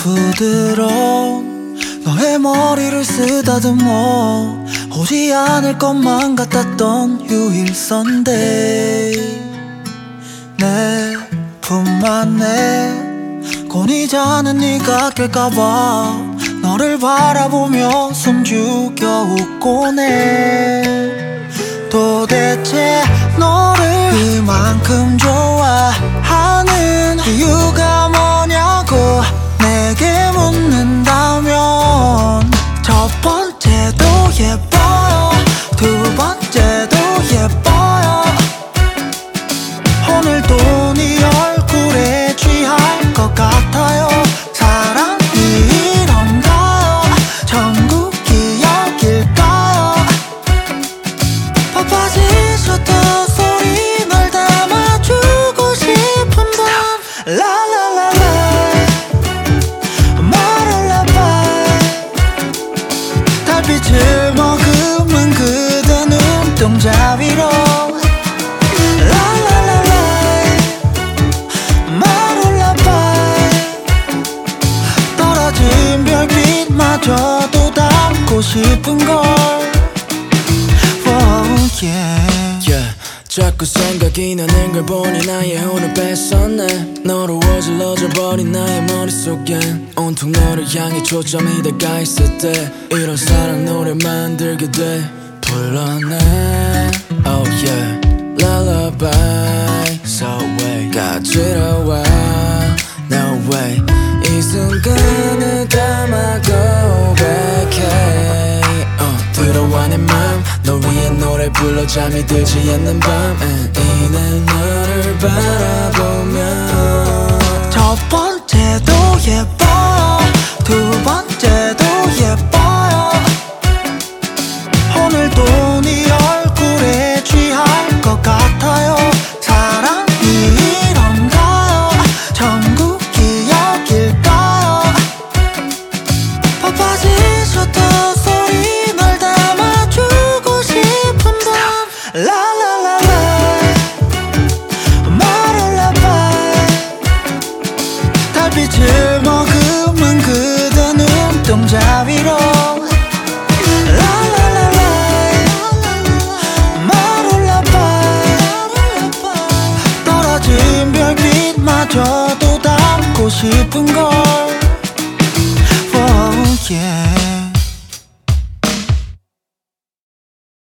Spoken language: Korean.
부드러운 너의 머리를 쓰다듬어 오지 않을 것만 같았던 휴일 선데이 내 품 안에 고니자는 네가 낄까봐 너를 바라보며 숨죽여 웃곤 해. 도대체 너를 이만큼 좋아하는 이유가 뭐냐고 내게 묻는다면 첫 번째도 예뻐요, 두 번째도 예뻐요. 오늘도 네 얼굴에 취할 것 같아요. 사랑이 이런가요? 전국이 여길까요? 바빠지셔도 소리 널 담아주고 싶은 밤 라라라라 마랄라바이 달빛을 머금은 그대 눈동자 위로 별빛마저도 담고 싶은걸. Oh yeah, yeah. 자꾸 생각이 나는 걸 보니 나의 혼을 뺐었네. 너로 어질러져 버린 나의 머릿속엔 온통 너를 향해 초점이 닿아 있을 때 이런 사랑 노래 만들게 돼. 불러내 oh yeah lullaby so way 가지러워 no way 이 순간을 담아 고백해 들어와 내 맘 널 위해 노래 불러 잠이 들지 않는 밤엔 이내 너를 바라보면 첫 번째도 예뻐요, 두 번째도 예뻐요. 오늘도 네 얼굴에 취할 것 같아요. 사랑이 이런가요? 전국이 여길까요? 바빠지셔도 소리 널 담아주고 싶은 밤 라라라라 마랄라바이 달빛을 머금은 그대 눈동자 위로 라라라라 마랄라바이 떨어진 별빛마저도 담고 싶은걸. Oh yeah.